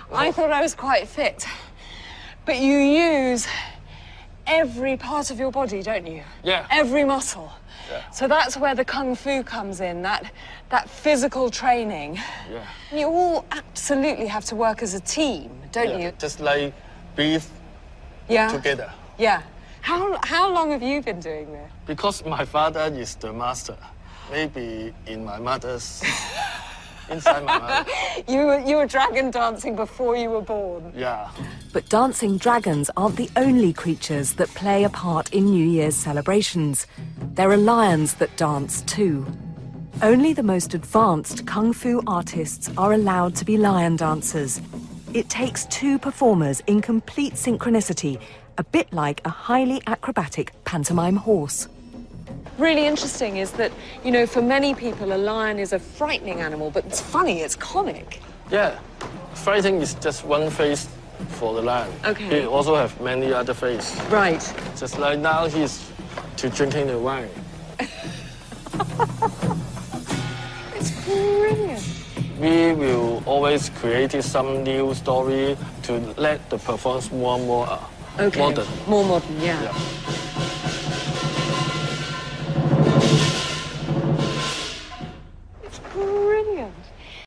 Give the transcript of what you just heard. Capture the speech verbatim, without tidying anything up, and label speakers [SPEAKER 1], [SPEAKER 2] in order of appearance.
[SPEAKER 1] I thought I was quite fit. But you use every part of your body, don't you?
[SPEAKER 2] Yeah.
[SPEAKER 1] Every muscle.
[SPEAKER 2] Yeah.
[SPEAKER 1] So that's where the Kung Fu comes in, that, that physical training.
[SPEAKER 2] Yeah.
[SPEAKER 1] You all absolutely have to work as a team, don't
[SPEAKER 2] Yeah.
[SPEAKER 1] you?
[SPEAKER 2] Just like breathe
[SPEAKER 1] Yeah.
[SPEAKER 2] together.
[SPEAKER 1] Yeah. How, how long have you been doing this?
[SPEAKER 2] Because my father is the master. Maybe in my mother's, inside my mother.
[SPEAKER 1] You were, you were dragon dancing before you were born.
[SPEAKER 2] Yeah.
[SPEAKER 3] But dancing dragons aren't the only creatures that play a part in New Year's celebrations. There are lions that dance too. Only the most advanced Kung Fu artists are allowed to be lion dancers. It takes two performers in complete synchronicity, a bit like a highly acrobatic pantomime horse.
[SPEAKER 1] Really interesting is that, you know, for many people, a lion is a frightening animal, but it's funny, it's comic.
[SPEAKER 2] Yeah. Fighting is just one face for the lion.
[SPEAKER 1] Okay.
[SPEAKER 2] He also have many other faces.
[SPEAKER 1] Right.
[SPEAKER 2] Just like now he's to drinking the wine.
[SPEAKER 1] It's brilliant.
[SPEAKER 2] We will always create some new story to let the performance more and more uh,
[SPEAKER 1] Okay.
[SPEAKER 2] modern.
[SPEAKER 1] More modern, yeah.
[SPEAKER 2] Yeah.